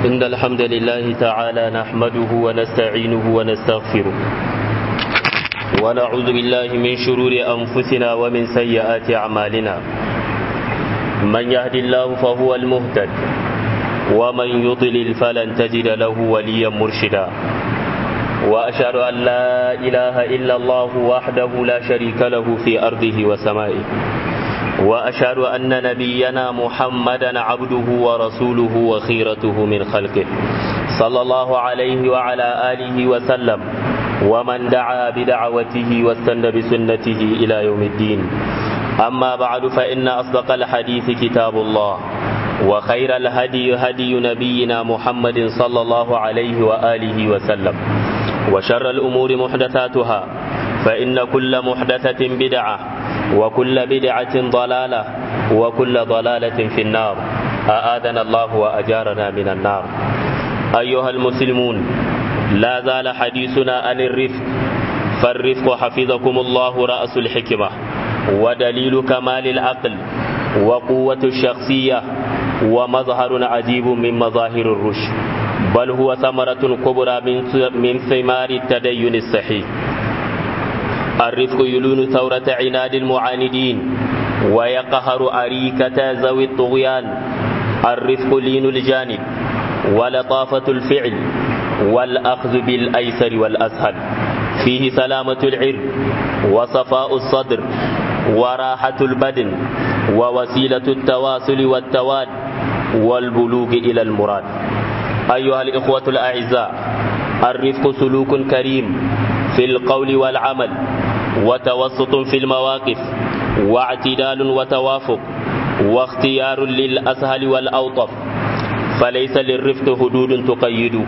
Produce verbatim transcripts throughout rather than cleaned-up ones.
إن الحمد لله تعالى نحمده ونستعينه ونستغفره ونعوذ بالله من شرور أنفسنا ومن سيئات أعمالنا. من يهد الله فهو المهتد ومن يضلل فلن تجد له وليا مرشدا. وأشهد أن لا إله إلا الله وحده لا شريك له في أرضه وسمائه. وأشهد أن نبينا محمدا عبده ورسوله وخيرته من خلقه صلى الله عليه وعلى آله وسلم ومن دعا بدعوته واستنى بسنته إلى يوم الدين. أما بعد فإن أصدق الحديث كتاب الله وخير الهدي هدي نبينا محمد صلى الله عليه وآله وسلم وشر الأمور محدثاتها فإن كل محدثة بدعة وكل بدعة ضلالة وكل ضلالة في النار. أعاذنا الله وأجارنا من النار. أيها المسلمون، لا زال حديثنا عن الرفق، فالرفق حفظكم الله رأس الحكمة ودليل كمال العقل وقوة الشخصية ومظهر عجيب من مظاهر الرشد، بل هو ثمرة كبرى من ثمار التدين الصحيح. الرفق يلون ثورة عناد المعاندين ويقهر أريكة ذوي الطغيان. الرفق لين الجانب ولطافة الفعل والأخذ بالأيسر والأسهل، فيه سلامة العرض وصفاء الصدر وراحة البدن ووسيلة التواصل والتواد والبلوغ إلى المراد. أيها الإخوة الأعزاء، الرفق سلوك كريم في القول والعمل وتوسط في المواقف واعتدال وتوافق واختيار للأسهل والأوطف، فليس للرفق حدود تقيده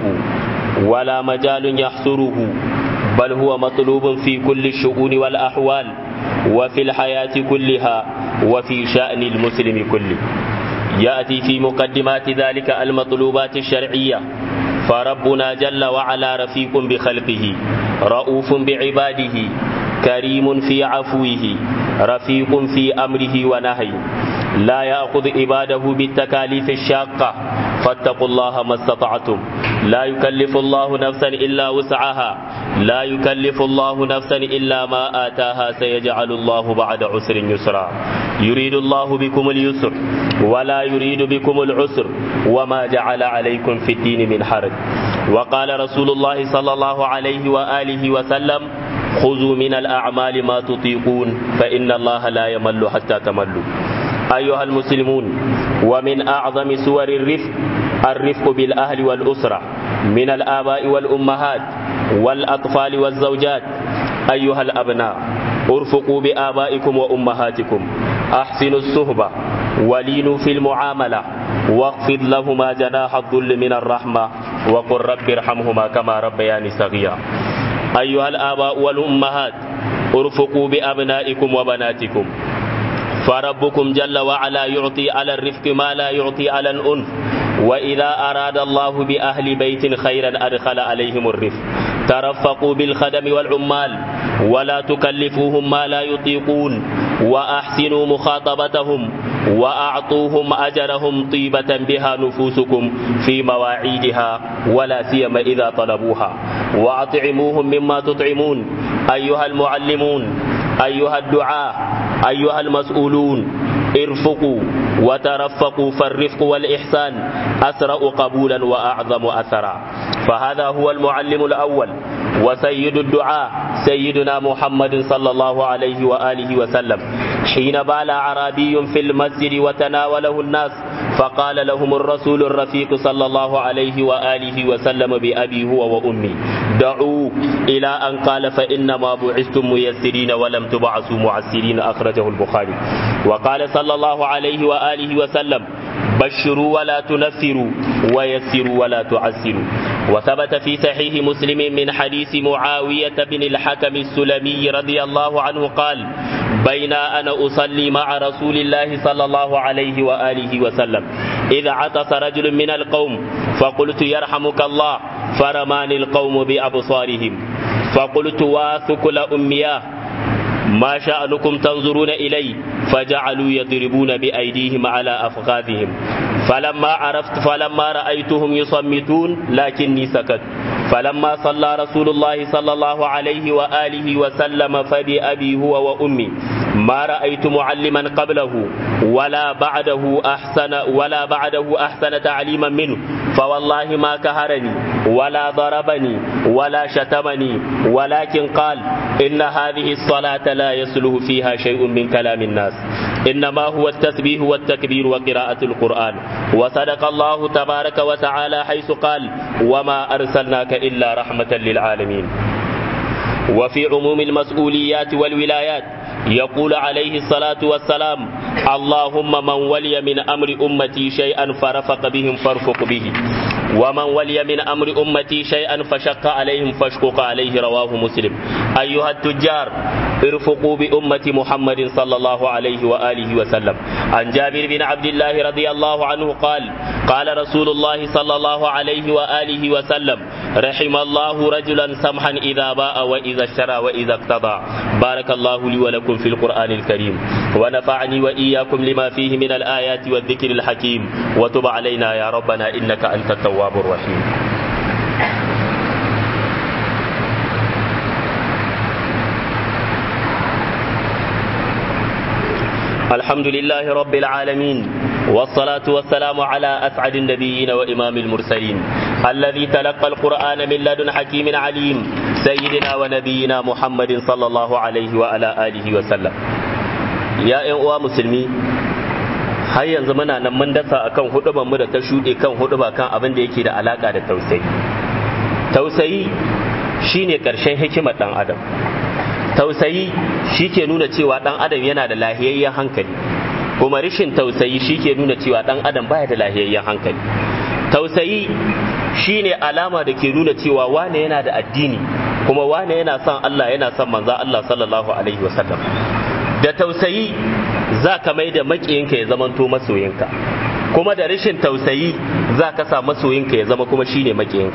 ولا مجال يحصره، بل هو مطلوب في كل الشؤون والأحوال وفي الحياة كلها وفي شأن المسلم كله. يأتي في مقدمات ذلك المطلوبات الشرعية، فربنا جل وعلا رفيق بخلقه رؤوف بعباده كريم في عفوه رفيق في أمره ونهيه، لا يأخذ عباده بالتكاليف الشاقة، فاتقوا الله ما استطعتم، لا يكلف الله نفسا إلا وسعها، لا يكلف الله نفسا إلا ما آتاها، سيجعل الله بعد عسر يسرا. يريد الله بكم اليسر ولا يريد بكم العسر وما جعل عليكم في الدين من حرج. وقال رسول الله صلى الله عليه وآله وسلم: خذوا من الأعمال ما تطيقون فإن الله لا يمل حتى تملوا. أيها المسلمون، ومن أعظم صور الرفق الرفق بالأهل والأسرة من الآباء والأمهات والأطفال والزوجات. أيها الأبناء، ارفقوا بآبائكم وأمهاتكم، أحسنوا الصحبة ولينوا في المعاملة، واخفض لهما جناح الذل من الرحمة، وقل رب ارحمهما كما ربياني صغيرا. أيها الآباء والأمهات، ارفقوا بأبنائكم وبناتكم، فربكم جل وعلا يعطي على الرفق ما لا يعطي على الأنف، وإذا أراد الله بأهل بيت خيرا أدخل عليهم الرفق. ترفقوا بالخدم والعمال ولا تكلفوهم ما لا يطيقون، وأحسنوا مخاطبتهم وأعطوهم أجرهم طيبة بها نفوسكم في مواعيدها ولا سيما إذا طلبوها، وأطعموهم مما تطعمون. أيها المعلمون، أيها الدعاة، أيها المسؤولون، ارفقوا وترفقوا، فالرفق والإحسان أسرع قبولا وأعظم أثرا. فهذا هو المعلم الأول وسيد الدعاء سيدنا محمد صلى الله عليه وآله وسلم، حين بال أعرابي في المسجد وتناوله الناس، فقال لهم الرسول الرفيق صلى الله عليه وآله وسلم بأبي هو وأمي: دعوا، إلى أن قال: فإنما بعثتم ميسرين ولم تبعثوا معسرين. أخرجه البخاري. وقال صلى الله عليه وآله وسلم: بشروا ولا تنفروا ويسروا ولا تعسروا. وثبت في صحيح مسلم من حديث معاوية بن الحكم السلمي رضي الله عنه قال: بين أنا أصلي مع رسول الله صلى الله عليه وآله وسلم إذا عطس رجل من القوم فقلت: يرحمك الله، فرماني القوم بأبصارهم، فقلت: واثكل أمياه، ما شأنكم تنظرون إلي فجعلوا يضربون بأيديهم على أفخاذهم فلما عرفت فلما رأيتهم يصمتون لكني سكت فلما صلى رسول الله صلى الله عليه وآله وسلم فبأبي هو وأمي ما رأيت معلما قبله ولا بعده أحسن ولا بعده أحسن تعليما منه فوالله ما كهرني ولا ضربني ولا شتمني ولكن قال إن هذه الصلاة لا يصلح فيها شيء من كلام الناس إنما هو التسبيح والتكبير وقراءة القرآن وصدق الله تبارك وتعالى حيث قال وما أرسلناك إلا رحمة للعالمين. وفي عموم المسؤوليات والولايات يقول عليه الصلاة والسلام اللهم من ولي من أمر أمتي شيئا فرفق بهم فارفق به ومن ولي من أمر أمتي شيئا فشق عليهم فاشقق عليه رواه مسلم. أيها التجار ارفقوا بأمة محمد صلى الله عليه وآله وسلم. عن جابر بن عبد الله رضي الله عنه قال قال رسول الله صلى الله عليه وآله وسلم رحم الله رجلا سمحا إذا باء وإذا اشترى وإذا اقتضى. بارك الله لي ولكم في القرآن الكريم ونفعني وإياكم لما فيه من الآيات والذكر الحكيم وتب علينا يا ربنا إنك أنت التواب الرحيم. الحمد لله رب العالمين والصلاة والسلام على أسعد النبيين وإمام المرسلين الذي تلقى القرآن من لدن حكيم عليم سيدنا ونبينا محمد صلى الله عليه وعلى آله وسلم. يا أيها المسلمين har yanzu muna nan mun dasa akan hudubar mu da ta shuɗe kan huduba kan abin da yake da alaka da tausayi. Tausayi shine ƙarshen hikimar ɗan adam. Tausayi shi ke nuna cewa ɗan adam yana da lahiyayyen hankali, kuma rishin tausayi shi ke nuna cewa ɗan adam baya da lahiyayyen hankali. Tausayi shine alama da ke nuna cewa wane yana da addini, kuma wane yana son Allah yana son manzo Allah sallallahu alaihi wasallam. Da tausayi za ka mai da maƙiyinka ya zamanto masoyinka, kuma da rashin tausayi za ka sa masoyinka ya zama kuma shine maƙiyinka.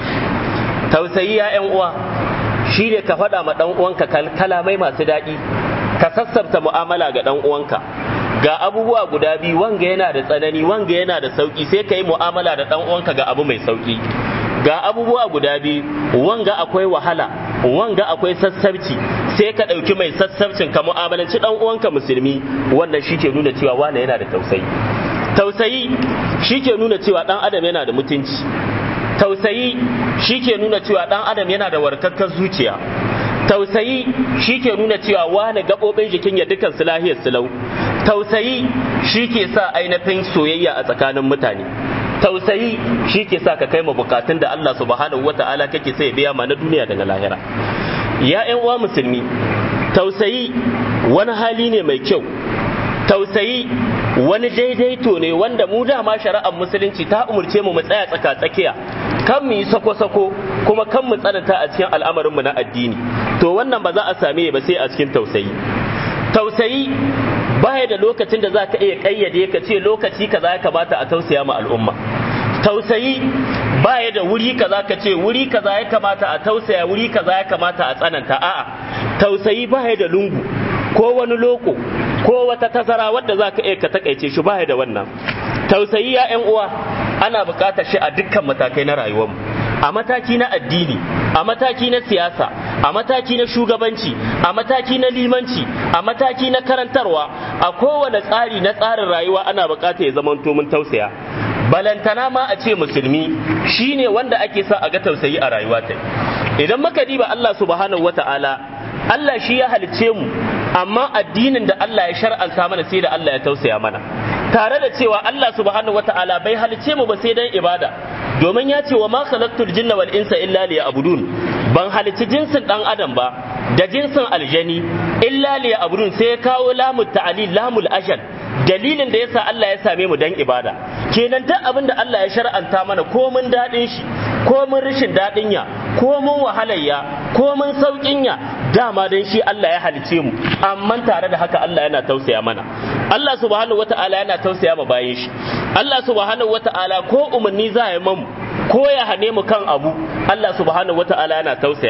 Tausayi ya ƴan uwa shine ka faɗa ma ɗan uwanka kalamai masu daɗi, ka sassabta mu'amala ga ɗan uwanka. Ga abubuwa guda biyu, wanga yana da tsanani wanga yana da sauki, sai ka yi mu'amala da ɗan uwanka ga abu mai sauki. Ga abubuwa guda biyu, wanga akwai wahala wanga akwai sassabci, sai ka ɗauki mai sassabcin ka mu'amalanci ɗan uwanka musulmi. Wannan shi ke nuna cewa wane yana da tausayi. Tausayi shi ke nuna cewa ɗan adam yana da mutunci. Tausayi shi ke nuna cewa ɗan adam yana da warkakkar zuciya. Tausayi shi ke nuna cewa wane gaɓoɓin jikin ya dukan su lahiyar silau. Tausayi shi ke sa ainihin soyayya a tsakanin mutane. Tausayi shi ke sa ka kai ma bukatun da Allah subhanahu wata'ala kake sai biya ma na duniya da na lahira. Ya ƴan uwa musulmi, tausayi wani hali ne mai kyau. Tausayi wani daidaito ne wanda mu dama shari'ar musulunci ta umurce mu mu tsaya tsaka tsakiya, kan mu yi sako-sako kuma kan mu tsananta a cikin al'amarinmu na addini. To wannan ba za a same ba sai a cikin tausayi. Tausayi baya da lokacin da za ka iya ƙayyade ka ce lokaci kaza ya kamata a tausaya ma al'umma. Tausayi baya da wuri kaza ka ce wuri kaza ya kamata a tausaya, wuri kaza ya kamata a tsananta. A'a, tausayi baya da lungu ko wani loko ko wata tazara wadda za ka iya ka takaice shi, baya da wannan. Tausayi ya ƴan uwa ana buƙatar shi a dukkan matakai na rayuwarmu, a mataki na addini, a mataki na siyasa, a mataki na shugabanci, a mataki na limanci, a mataki na karantarwa, a kowane tsari na tsarin rayuwa ana buƙatar ya zamanto mun tausaya. Balantana ma a ce musulmi shine wanda ake sa a ga tausayi a rayuwa ta. Idan muka diba Allah subhanahu wata'ala, Allah shi ya halicce mu, amma addinin da Allah ya shar'anta mana sai da Allah ya tausaya mana. Tare da cewa Allah subhanahu wata'ala bai halicce mu ba sai dan ibada, domin ya ce wa ma khalaqtul jinna wal insa illa liya'budun. Ban halicci jinsin dan adam ba da jinsin aljani illa liya'budun, sai ya kawo lamul ta'lil lamul ajal, dalilin da yasa Allah ya same mu dan ibada. Kenan duk abin da Allah ya shar'anta mana, ko mun dadin shi ko mun rishin dadin ya, ko mun wahalayya ko mun saukin ya, dama dan shi Allah ya halice mu. Amma tare da haka Allah yana tausaya mana. Allah subhanahu wata'ala yana tausaya ma bayin shi. Allah subhanahu wata'ala ko umarni za ya mamu ko ya hane mu kan abu, Allah subhanahu wata'ala yana tausaya.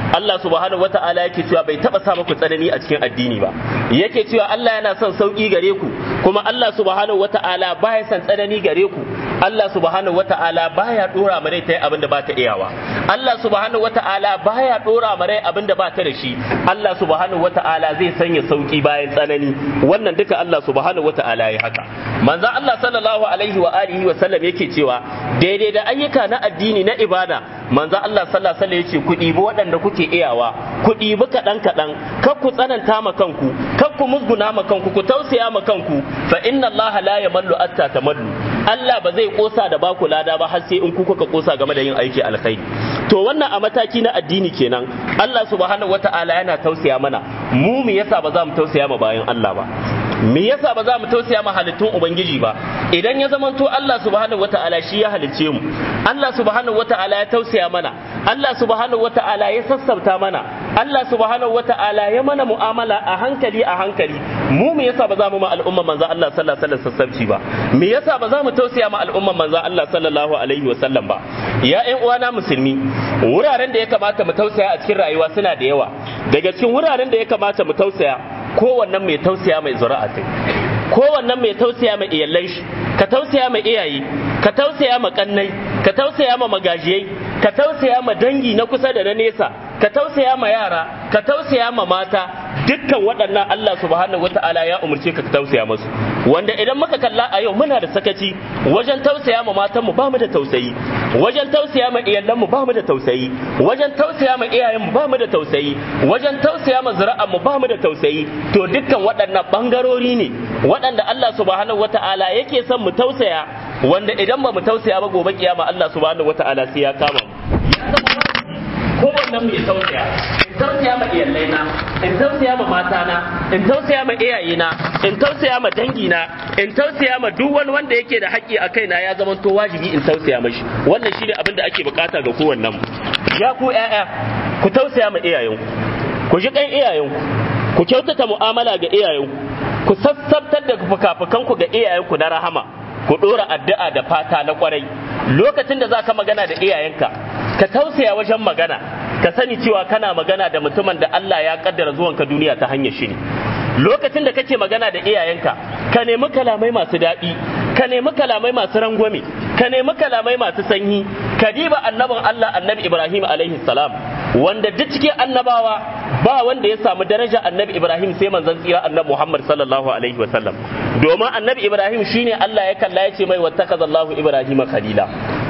Allah subhanahu wata'ala yake cewa bai taba sa muku tsanani a cikin addini ba, yake cewa Allah yana son sauki gare ku, kuma Allah subhanahu wata'ala baya son tsanani gare ku. Allah subhanahu wata'ala baya dora mare ta abin da ba ta iyawa. Allah subhanahu wata'ala baya dora mare abin da ba ta da shi. Allah subhanahu wata'ala zai sanya sauki bayan tsanani. Wannan duka Allah subhanahu wata'ala ya haka. Manzon Allah sallallahu alaihi wa alihi wa sallam yake cewa daidai da ayyuka na addini na ibada, manzon Allah sallallahu alaihi wa sallam yace ku ɗibi waɗanda kuke iyawa, ku ɗibi kaɗan kaɗan, kar ku tsananta ma kanku, kar ku musguna ma kanku, ku tausaya ma kanku, fa inna Allah la yamallu atta tamallu. Allah ba zai kosa da baku lada ba har sai in ku kuka kosa game da yin aiki alkhairi. To wannan a mataki na addini kenan. Allah subhanahu wata'ala yana tausaya mana. Mu me yasa ba za mu tausaya ma bayan Allah ba? Me yasa ba za mu tausaya ma halittun ubangiji ba? Idan ya zamanto Allah subhanahu wata'ala shi ya halicce mu, Allah subhanahu wata'ala ya tausaya mana, Allah subhanahu wata'ala ya sassauta mana, Allah subhanahu wata'ala ya mana mu'amala a hankali a hankali, mu me yasa ba za mu ma al'umman manzo Allah sallallahu alaihi wasallam sassauci ba? Me yasa ba za mu tausaya ma al'umman manzo Allah sallallahu alaihi wasallam ba? Ya ƴan uwana musulmi, wuraren da ya kamata mu tausaya a cikin rayuwa suna da yawa. Daga cikin wuraren da ya kamata mu tausaya, kowannen mai tausaya mai zuri'a tai, kowannen mai tausaya mai iyalan shi, ka tausaya mai iyaye, ka tausaya ma kannai, ka tausaya ma magajiyai, ka tausaya ma dangi na kusa da na nesa, ka tausaya ma yara, ka tausaya ma mata. Dukkan waɗannan Allah subhanahu wata'ala ya umurce ka ka tausaya musu, wanda idan muka kalla a yau muna da sakaci wajen tausaya ma matan mu, ba mu da tausayi wajen tausaya ma iyalan mu, ba mu da tausayi wajen tausaya ma iyayen mu, ba mu da tausayi wajen tausaya ma zuri'an mu, ba mu da tausayi. To dukkan waɗannan bangarori ne waɗanda Allah subhanahu wata'ala yake son mu tausaya, wanda idan ba mu tausaya ba gobe kiyama Allah subhanahu wata'ala sai ya kama mu. Kowannen mu ya tausaya, in tausaya ma iyalaina, in tausaya ma matana, in tausaya ma iyayena, in tausaya ma dangina, in tausaya ma duk wani wanda yake da haƙƙi a kaina, ya zama to wajibi in tausaya mashi. Wannan shine abin da ake bukata ga kowannen mu. Ya ku ƴaƴa, ku tausaya ma iyayenku, ku ji kan iyayenku, ku kyautata mu'amala ga iyayenku, ku sassabtar da fukafukanku ga iyayenku na rahama, ku ɗora addu'a da fata na kwarai. Lokacin da za ka magana da iyayenka, ka tausaya wajen magana, ka sani cewa kana magana da mutumin da Allah ya kaddara zuwanka duniya ta hanyar shi ne. Lokacin da kake magana da iyayenka, ka nemi kalamai masu daɗi, ka nemi kalamai masu rangwame, ka nemi kalamai masu sanyi. Ka diba annabin Allah, annabi Ibrahim alaihi salam, wanda duk cikin annabawa ba wanda ya samu daraja annabi Ibrahim sai manzon tsira annabi Muhammad sallallahu alaihi wasallam. Domin annabi Ibrahim shine Allah ya kalla ya ce mai wattakazallahu Ibrahim khalila.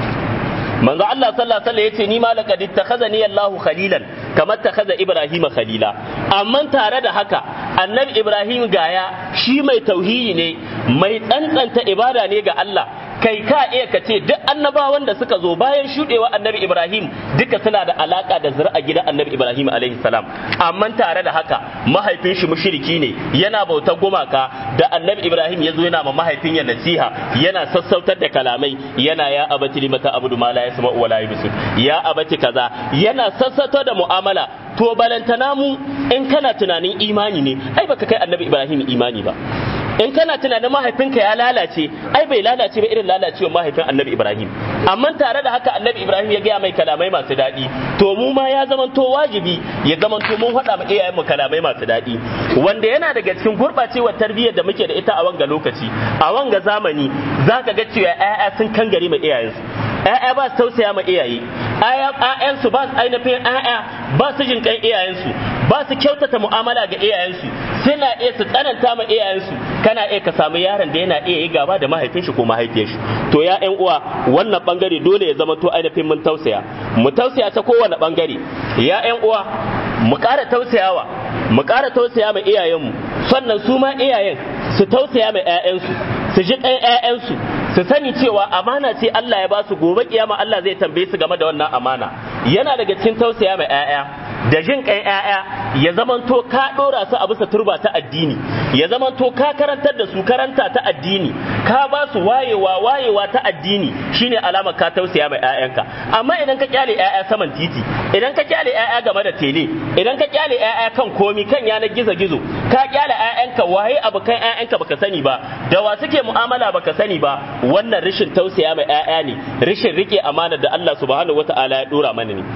manzo Allah sallallahu alaihi wasallam yace ni ma laqad ittakhazani Allahu khalilan kama ittakhadha Ibrahim khalila. Amma tare da haka annabi Ibrahim gaya shi mai tauhidi ne, mai tsantsanta ibada ne ga Allah. Kai ka iya ka ce duk annabawan da suka zo bayan shudewa annabi Ibrahim duka suna da alaka da zuri'a gidan annabi Ibrahim alaihi salam. Amma tare da haka mahaifin shi mushriki ne, yana bautar gumaka. Da annabi Ibrahim ya zo yana ma mahaifin ya nasiha, yana sassautar da kalamai, yana ya abati limata abudu ma la yasma wa la yubsir, ya abati kaza, yana sassautar da mu'amala. To balantana mu in kana tunanin imani ne, ai baka kai annabi Ibrahim imani ba. In kana tunanin mahaifinka ya lalace, ai bai lalace ba irin lalacewar mahaifin annabi Ibrahim. Amma tare da haka annabi Ibrahim ya gaya mai kalamai masu daɗi. To mu ma ya zamanto wajibi ya zamanto mun haɗa mu iyayen mu kalamai masu daɗi, wanda yana daga cikin gurɓacewar tarbiyyar da muke da ita a wanga lokaci, a wanga zamani. Zaka ga cewa ƴaƴa sun kangare ma iyayensu, ƴaƴa ba su tausaya ma iyaye, ƴaƴansu ba su ainihin ƴaƴa ba su jin kan iyayensu, ba su kyautata mu'amala ga iyayensu, suna iya su tsananta ma iyayensu. Kana iya ka samu yaron da yana iya yi gaba da mahaifin shi ko mahaifiyar shi. To ya ƴan uwa, wannan bangare dole ya zama to ainihin mun tausaya, mu tausaya ta kowane bangare. Ya ƴan uwa, mu ƙara tausayawa, mu ƙara tausaya ma iyayenmu, sannan su ma iyayen su tausaya ma ƴaƴansu, su ji ɗan ƴaƴansu, su sani cewa amana ce Allah ya ba su, gobe kiyama Allah zai tambaye su game da wannan amana. Yana daga cikin tausaya ma ƴaƴa da jin kai ƴaƴa, ya zamanto ka dora su a bisa turba ta addini, ya zamanto ka karantar da su karanta ta addini, ka ba su wayewa wayewa ta addini, shine alamar ka tausaya mai ƴaƴanka. Amma idan ka kyale ƴaƴa saman titi, idan ka kyale ƴaƴa game da tele, idan ka kyale ƴaƴa kan komi, kan yanar gizo gizo, ka kyale ƴaƴanka waye abokan ƴaƴanka baka sani ba, da wa suke mu'amala baka sani ba, wannan rashin tausaya mai ƴaƴa ne, rashin rike amana da Allah subhanahu wataala ya dora mana ne.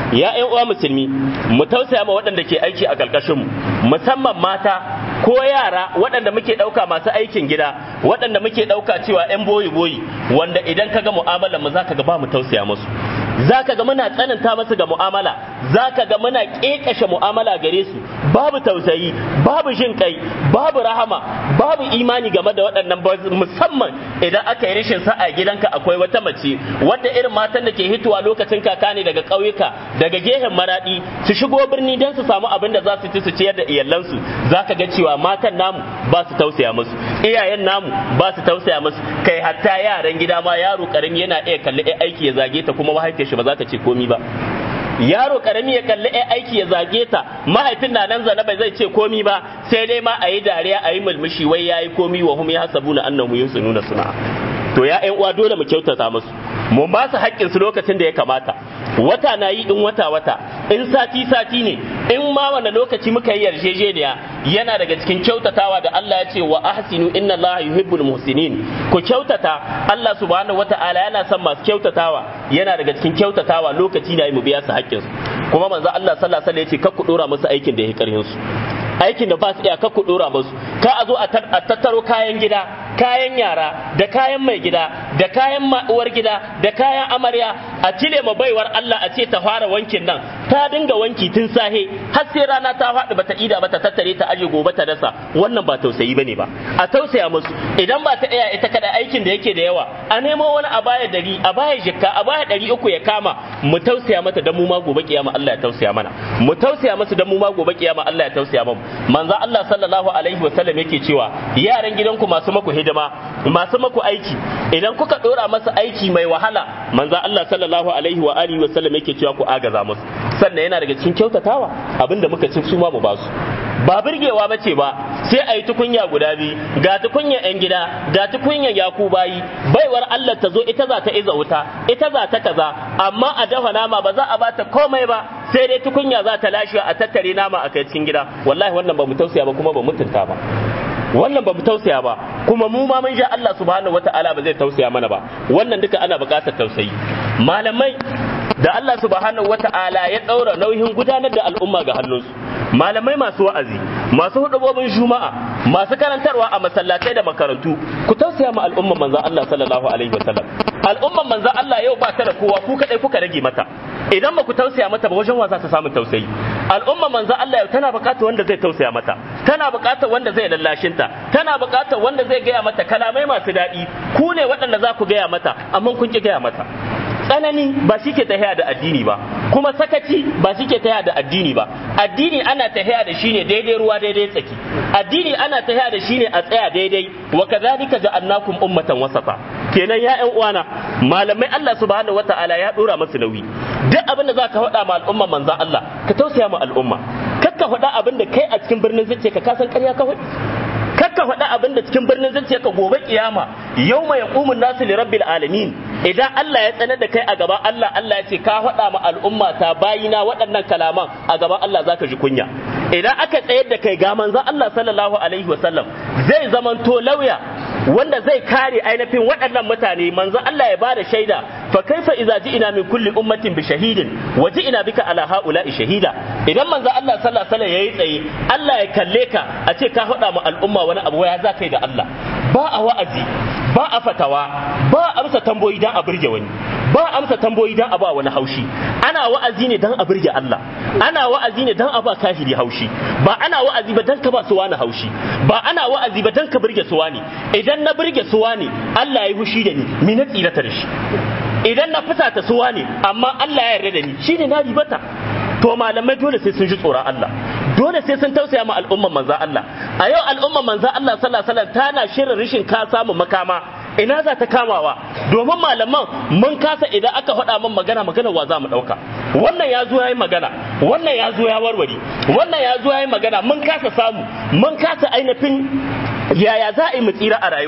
ya ƴan uwa musulmi mu tausaya ma waɗanda ke aiki a ƙarƙashin mu musamman mata ko yara waɗanda muke ɗauka masu aikin gida waɗanda muke ɗauka cewa ƴan boyi boyi wanda idan kaga mu'amalar mu zaka ga ba mu tausaya musu zaka ga muna tsananta musu ga mu'amala zaka ga muna kekashe mu'amala gare su babu tausayi babu jin kai babu rahama babu imani game da waɗannan musamman idan aka yi rashin sa'a gidanka akwai wata mace wadda irin matan da ke hitowa lokacin kaka ne daga ƙauyuka daga gehen maradi su shigo birni don su samu abin da za su ci su ciyar da iyalansu zaka ga cewa matan namu ba su tausaya musu iyayen namu ba su tausaya musu kai hatta yaran gida ma yaro karami yana iya kalli aiki ya zage ta kuma mahaifiyar shi ba za ta ce komi ba yaro karami ya kalli ai aiki ya zage ta mahaifin na nan zana bai zai ce komi ba sai dai ma a yi dariya a yi mulmushi wai yayi komi wa hum yahsabuna annahu yusununa suna to ya ƴan uwa dole mu kyautata musu mu ba su haƙƙin su lokacin da ya kamata wata na yi in wata wata in sati sati ne in ma wani lokaci muka yi yarjejeniya yana daga cikin kyautatawa da Allah ya ce wa ahsinu inna Allah yuhibbul muhsinin ku kyautata Allah subhanahu wataala yana son masu kyautatawa yana daga cikin kyautatawa lokaci na yi mu biya su haƙƙin su kuma manzo Allah sallallahu alaihi wasallam ya ce kar ku dora musu aikin da ya karhin su aikin da ba su iya kar ku dora musu ka a zo a tattaro kayan gida kayan yara da kayan mai gida da kayan uwar gida da kayan amarya a cile ma baiwar Allah a ce ta fara wankin nan ta dinga wanki tun sahe har sai rana ta faɗi bata ida ba ta tattare ta aje gobe ta dasa wannan ba tausayi bane ba a tausaya musu idan ba ta iya ita kada aikin da yake da yawa a nemo wani a baya dari a baya jikka a baya ɗari uku ya kama mu tausaya mata dan mu ma gobe kiyama Allah ya tausaya mana mu tausaya musu dan mu ma gobe kiyama Allah ya tausaya mana manzo Allah sallallahu alaihi wasallam yake cewa yaran gidanku masu maku hidima masu maku aiki idan kuka dora masa aiki mai wahala manzo Allah sallallahu alaihi wa alihi wasallam yake cewa ku agaza musu sannan yana daga cikin kyautatawa abinda muka ci su ma mu basu ba birgewa bace ba sai a yi tukunya guda biyu ga tukunya yan gida ga tukunya yaku bayi baiwar Allah ta zo ita za ta iza wuta ita za ta kaza amma a dafa nama ba za a bata komai ba sai dai tukunya za ta lashe a tattare nama a kai cikin gida wallahi wannan ba mu tausaya ba kuma ba mutunta ba wannan ba mu tausaya ba kuma mu ma mun ji Allah subhanahu wataala ba zai tausaya mana ba wannan duka ana buƙatar tausayi malamai da Allah subhanahu wata'ala ya daura nauyin gudanar da al'umma ga hannunsu malamai masu wa'azi masu hudubobin juma'a masu karantarwa a masallatai da makarantu ku tausaya ma al'umman manzon Allah sallallahu alaihi wasallam al'umman manzon Allah yau ba ta da kowa ku kadai kuka rage mata idan ba ku tausaya mata ba wajen wa za ta samu tausayi al'umman manzon Allah yau tana buƙatar wanda zai tausaya mata tana buƙatar wanda zai lallashinta tana buƙatar wanda zai gaya mata kalamai masu daɗi ku ne waɗanda za ku gaya mata amma kun ki gaya mata tsanani ba shi ke tahiya da addini ba kuma sakaci ba shi ke tahiya da addini ba addini ana tahiya da shi ne daidai ruwa daidai tsaki addini ana tahiya da shi ne a tsaya daidai wa kadhalika ja'alnakum ummatan wasata kenan ya ƴan uwana malamai Allah subhanahu wataala ya dora musu nauyi duk abin da zaka faɗa ma al'umma manzon Allah ka tausaya ma al'umma kakka faɗa abin da kai a cikin birnin zuciya ka kasan ƙarya ka faɗi kakka faɗa abin da cikin birnin zuciya ka gobe kiyama yawma yaqumun nasu li rabbil alamin idan Allah ya tsanar da kai a gaban Allah Allah ya ce ka faɗa ma al'umma ta bayina waɗannan kalaman a gaban Allah zaka ji kunya idan aka tsayar da kai ga manzon Allah sallallahu alaihi wasallam zai zamanto lauya wanda zai kare ainihin waɗannan mutane manzon Allah ya bada shaida fa kaifa idza ji'ina min kulli ummatin bi shahidin wa ji'ina bika ala haula'i shahida idan manzon Allah sallallahu alaihi wasallam yayi tsaye Allah ya kalle ka a ce ka faɗa ma al'umma wani abu ya za kai da Allah ba a wa'azi ba a fatawa ba a amsa tamboyi dan a burge wani ba a amsa tamboyi dan a ba wani haushi ana wa'azi ne dan a burge Allah ana wa'azi ne dan a ba kafiri haushi ba ana wa'azi ba dan ka ba su wani haushi ba ana wa'azi ba dan ka burge su wani idan na burge su wani Allah ya yi hushi da ni mi na tsirata da shi idan na fusata su wani amma Allah ya yarda da ni shine na ribata to malamai dole sai sun ji tsoron Allah dole sai sun tausaya ma al'umman manzo Allah a yau al'umman manzo Allah sallallahu alaihi wasallam tana shirin rishin ka samu makama ina za ta kamawa domin malaman mun kasa idan aka faɗa min magana magana wa za mu ɗauka wannan ya zo ya yi magana wannan ya zo ya warware wannan ya zo ya yi magana mun kasa samu mun kasa ainihin yaya za a yi mu tsira a rayuwarmu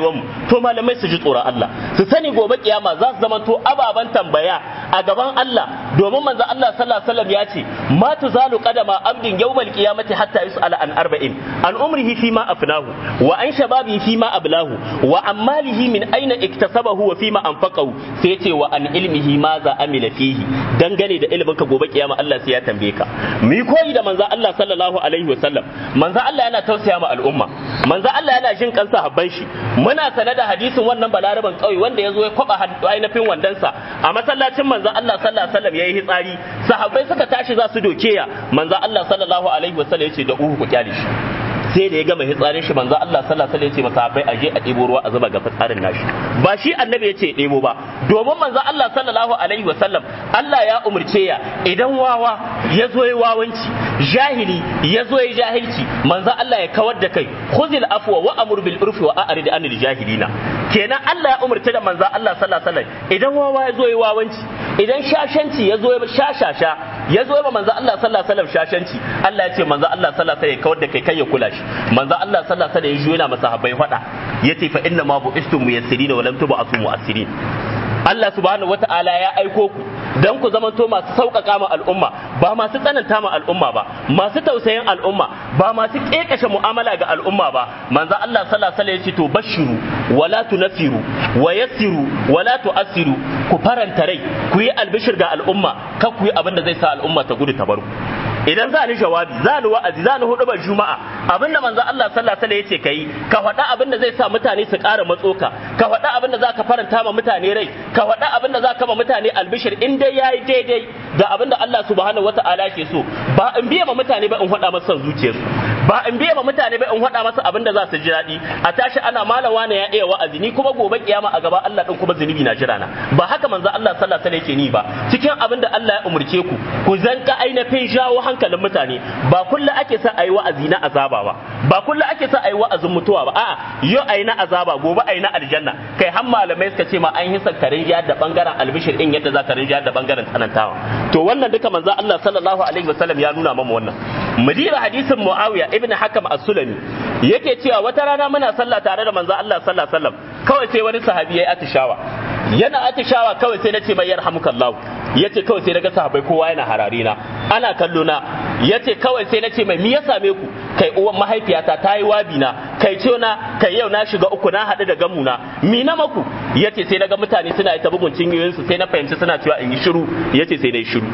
to malamai su ji tsoron Allah su sani gobe kiyama za su zamanto ababan tambaya a gaban Allah domin manzo Allah sallallahu alaihi wasallam ya ce ma tuzalu qadama abdin yawmal qiyamati hatta yus'ala an arba'in an umrihi fi ma afnahu wa an shababihi fi ma ablahu wa an malihi min aina iktasabahu wa fi ma anfaqahu sai yace wa an ilmihi ma za amila fihi dangane da ilimin ka gobe kiyama Allah sai ya tambaye ka mu yi koyi da manzo Allah sallallahu alaihi wasallam manzo Allah yana tausaya ma al'umma manzo Allah yana jin kansa habban shi muna sanar da hadisin wannan balaraban kauye wanda yazo ya kwaba ainihin wandansa a masallacin manzo Allah sallallahu alaihi wasallam yayi hitsari sahabbai suka tashi za su doke ya manzo Allah sallallahu alaihi wasallam yace da uhu ku kyale shi sai da ya gama hitsarin shi manzo Allah sallallahu alaihi wasallam yace masahabai aje a ɗebo ruwa a zuba ga fitsarin nashi ba shi annabi yace ɗebo ba domin manzo Allah sallallahu alaihi wasallam Allah ya umurce ya idan wawa ya zo yi wawanci jahili ya zo yi jahilci manzo Allah ya kawar da kai khuzil afwa wa amur bil urfi wa a'rid anil jahilina kenan Allah ya umurce da manzo Allah sallallahu alaihi wasallam idan wawa ya zo yi wawanci idan shashanci ya zo ya shashasha ya zo ya manzo Allah sallallahu alaihi wasallam shashanci Allah ya ce manzo Allah sallallahu alaihi wasallam ya kawar da kai kai ya kula shi manzo Allah sallallahu alaihi wasallam ya juyo masa sahabbai fada yace fa inna ma bu'istum muyassirin wa lam tub'asu mu'assirin Allah subhanahu wata'ala ya aiko ku dan ku zamanto masu sauƙaƙa ma al'umma ba masu tsananta ma al'umma ba masu tausayin al'umma ba masu kekashe mu'amala ga al'umma ba manzo Allah sallallahu alaihi wasallam ya ce to bashiru wala tunfiru wa yassiru wala tu'assiru ku faranta rai ku yi albishir ga al'umma kar ku yi abin da zai sa al'umma ta gudu ta baro idan za ni jawabi za ni wa'azi za ni hudubar juma'a abinda manzo Allah sallallahu alaihi wasallam yace kai ka faɗa abinda zai sa mutane su ƙara matsoka ka faɗa abinda za ka faranta ma mutane rai ka faɗa abinda za ka ma mutane albishir in dai yayi daidai da abinda Allah subhanahu wata'ala ke so ba in biye ma mutane ba in faɗa masa son zuciyarsu ba in biye ma mutane ba in faɗa masa abinda za su ji daɗi a tashi ana malam wani ya iya wa'azi ni kuma gobe kiyama a gaba Allah din kuma zunubi na jira na ba haka manzo Allah sallallahu alaihi wasallam yake ni ba cikin abinda Allah ya umurce ku ku zanka ainihin jawo hankalin mutane ba kullum ake sa ayi wa'azi na azaba ba ba kullum ake sa ayi wa'azin mutuwa ba a'a yau ayi na azaba gobe ayi na aljanna kai har malamai suka ce ma an hisa karin jihar da bangaren albishir din yadda za ka rinjiyar da bangaren tsanantawa to wannan duka manzo Allah sallallahu alaihi wasallam ya nuna mamu wannan mudira hadisin Muawiya ibn Hakam as-Sulami yake cewa wata rana muna sallah tare da manzo Allah sallallahu alaihi wasallam kawai sai wani sahabi yayi atishawa yana atishawa kawai sai nace mai yarhamukallahu yace kawai sai daga sahabbai kowa yana hararina ana kallo na yace kawai sai nace mai me ya same ku kai uwan mahaifiyata ta yi wabi na kai ce na kai yau na shiga uku na haɗu da gamuna mi na maku yace sai naga mutane suna ita bugun cinyoyin su sai na fahimci suna cewa in yi shiru yace sai dai shiru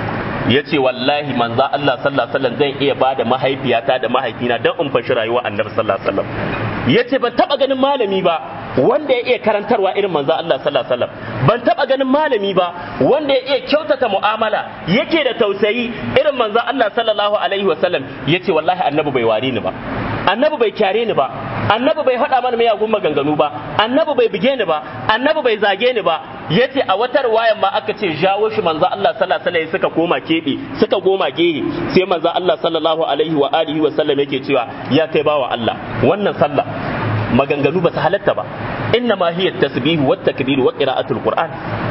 yace wallahi manzo Allah sallallahu alaihi wasallam zan iya bada mahaifiyata da mahaifina dan in fashi rayuwa annabi sallallahu alaihi wasallam yace ban taba ganin malami ba wanda ya iya karantarwa irin manzo Allah sallallahu alaihi wasallam ban taba ganin malami ba wanda ya iya kyautata mu'amala yake da tausayi irin manzo Allah sallallahu alaihi wasallam yace wallahi annabi bai ware ni ba annabi bai kyare ni ba annabi bai hada mana miyagun maganganu ba annabi bai buge ni ba annabi bai zage ni ba yace a wata riwayan ma aka ce jawo shi manzo Allah sallallahu alaihi wasallam suka koma kebe suka goma gehe sai manzo Allah sallallahu alaihi wa alihi wasallam yake cewa ya kai bawa Allah wannan sallah maganganu ba su halatta ba inna ma hiya tasbihu wat takbiru wa qira'atul qur'an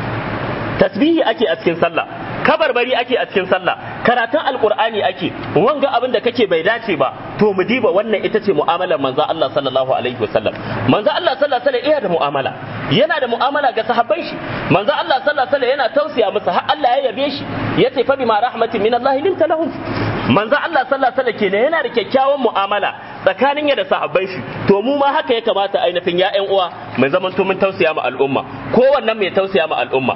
tasbihi ake a cikin sallah kabarbari ake a cikin sallah karatun alqur'ani ake wanga abin da kake bai dace ba to mu diba wannan ita ce mu'amalar manzo Allah sallallahu alaihi wasallam manzo Allah sallallahu alaihi wasallam yana da mu'amala yana da mu'amala ga sahabban shi manzo Allah sallallahu alaihi wasallam yana tausaya musu har Allah ya yabe shi yace fa bima rahmatin min Allah linta lahum manzo Allah sallallahu alaihi wasallam kenan yana da kyakkyawan mu'amala tsakanin ya da sahabban shi to mu ma haka ya kamata ainihin ya ƴan uwa mai zaman to mun tausaya ma al'umma kowannen mai tausaya ma al'umma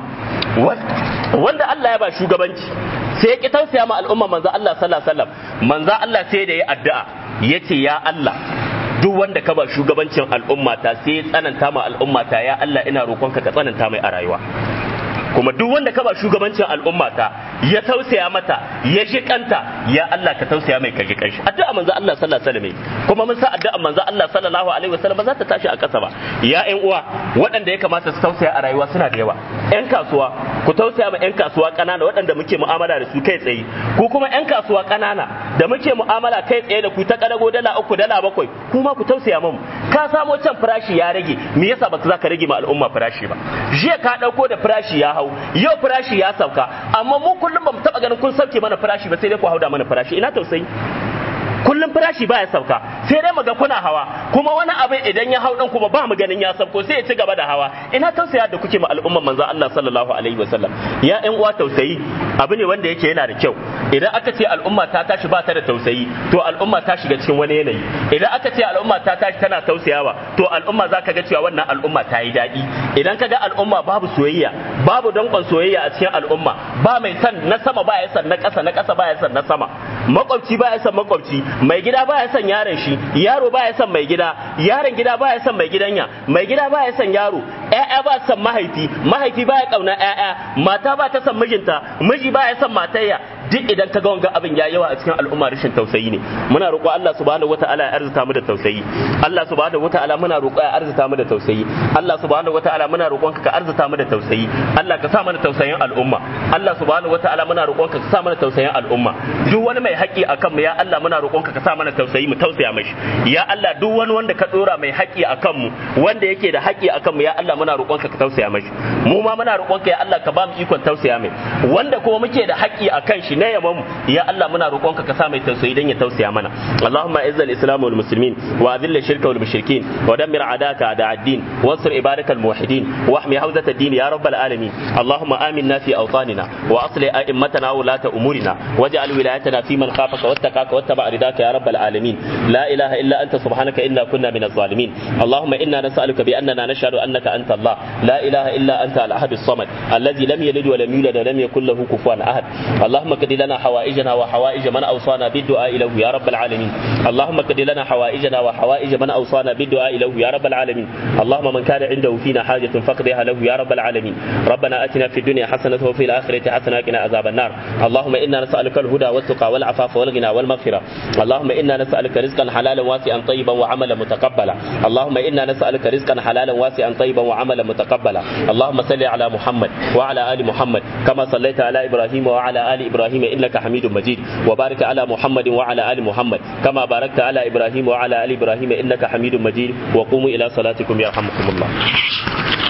wanda Allah ya ba shugabanci sai ya ki tausaya ma al'umma manzo Allah sallallahu alaihi wasallam manzo Allah sai da ya addu'a yace ya Allah duk wanda ka ba shugabancin al'umma ta sai ya tsananta ma al'umma ta ya Allah ina roƙonka ka tsananta mai a rayuwa kuma duk wanda ka ba shugabancin al'umma ta ya tausaya mata ya ji kanta ya Allah ka tausaya mai kaji kanshi addu'a manzo Allah sallallahu alaihi wasallam kuma mun sa addu'a manzo Allah sallallahu alaihi wasallam ba za ta tashi a ƙasa ba ya ƴan uwa waɗanda ya kamata su tausaya a rayuwa suna da yawa ƴan kasuwa ku tausaya ma ƴan kasuwa ƙanana waɗanda muke mu'amala da su kai tsaye ku kuma ƴan kasuwa ƙanana da muke mu'amala kai tsaye da ku ta kadago dala uku dala bakwai kuma ku tausaya mu ka samo can farashi ya rage me yasa ba za ka rage ma al'umma farashi ba jiya ka dauko da farashi ya hau yau farashi ya sauka amma mu kullum ba mu taba ganin kun sauke mana farashi ba sai dai ku hauda mana farashi ina tausayi kullum farashi baya sauka, sai dai muga kuna hawa, kuma wani abin idan ya hau dan kuma ba mu ganin ya sauko sai ya ci gaba da hawa. Ina tausaya da kuke ma al'umman manzo Allah sallallahu alaihi wasallam. Ya ƴan uwa, tausayi abu ne wanda yake yana da kyau. Idan aka ce al'umma ta tashi ba ta da tausayi, to al'umma ta shiga cikin wani yanayi. Idan aka ce al'umma ta tashi tana tausayawa, to al'umma za ka ga cewa wannan al'umma ta yi daɗi. Idan ka ga al'umma babu soyayya, babu danƙon soyayya a cikin al'umma, ba mai san na sama ba ya san na ƙasa, na ƙasa ba ya san na sama, makwabci ba ya san makwabci, mai gida ba ya san yaron shi, yaro ba ya san mai gida, yaron gida ba ya san mai gidanya, mai gida ba ya san yaro, ƴaƴa ba san mahaifi, mahaifi ba ya ƙauna ƴaƴa, mata ba ta san mijinta, miji ba ya san matayya. Duk idan ka ga wanga abin ya yawa a cikin al'umma rashin tausayi ne. Muna roƙo Allah subhanahu wataala ya arzuta mu da tausayi. Allah subhanahu wataala muna roƙo ya arzuta mu da tausayi. Allah subhanahu wataala muna roƙon ka ka arzuta mu da tausayi. Allah ka sa mana tausayin al'umma. Allah subhanahu wataala muna roƙon ka ka sa mana tausayin al'umma. Duk wani mai haƙƙi akan mu ya Allah muna roƙon ka ka sa mana tausayi mu tausaya mashi. Ya Allah duk wani wanda ka dora mai haƙƙi akan mu, wanda yake da haƙƙi akan mu ya Allah muna roƙon ka ka tausaya mashi. Mu ma muna roƙon ka ya Allah ka ba mu ikon tausaya mai. Wanda kuma muke da haƙƙi akan shi na yaman ya Allah muna roƙonka ka sa mai tausayi dan ya tausaya mana. Allahumma izz al-islam wal muslimin wa adhill ash-shirka wal mushrikin wa dammir a'daka a'da ad-din wansur ibadaka al-muwahhidin wa ahmi hawzat ad-din ya rabbal alamin. Allahumma aminna fi awtanina wa aslih a'immatana wa ulata umurina waj'al wilayatana fi man khafaka wattaqaka wattaba' ridaka ya rabbal alamin. La ilaha illa anta subhanaka inna kunna minaz zalimin. Allahumma inna nas'aluka bi annana nashhadu annaka anta Allah la ilaha illa anta al-ahad as-samad alladhi lam yalid wa lam yulad wa lam yakul lahu kufuwan ahad. Allahumma qdi lana حوائجنا وحوائج من أوصانا بالدعاء له يا رب العالمين. اللهم قد لنا حوائجنا وحوائج من أوصانا بالدعاء له يا رب العالمين. اللهم من كان عنده فينا حاجة فقدها له يا رب العالمين. ربنا آتنا في الدنيا حسنة وفي الآخرة حسنة وقنا عذاب النار. اللهم إنا نسألك الهدى والتقى والعفاف والغنى والمغفرة. اللهم إنا نسألك رزقا حلالا واسعا طيبا وعملا متقبلا. اللهم إنا نسألك رزقا حلالا واسعا طيبا وعملا متقبلا. اللهم صل على محمد وعلى آل محمد كما صليت على إبراهيم وعلى آل إبراهيم إنك حميد مجيد. وبارك على محمد وعلى آل محمد كما باركت على إبراهيم وعلى آل إبراهيم إنك حميد مجيد. وقوموا إلى صلاتكم يرحمكم الله.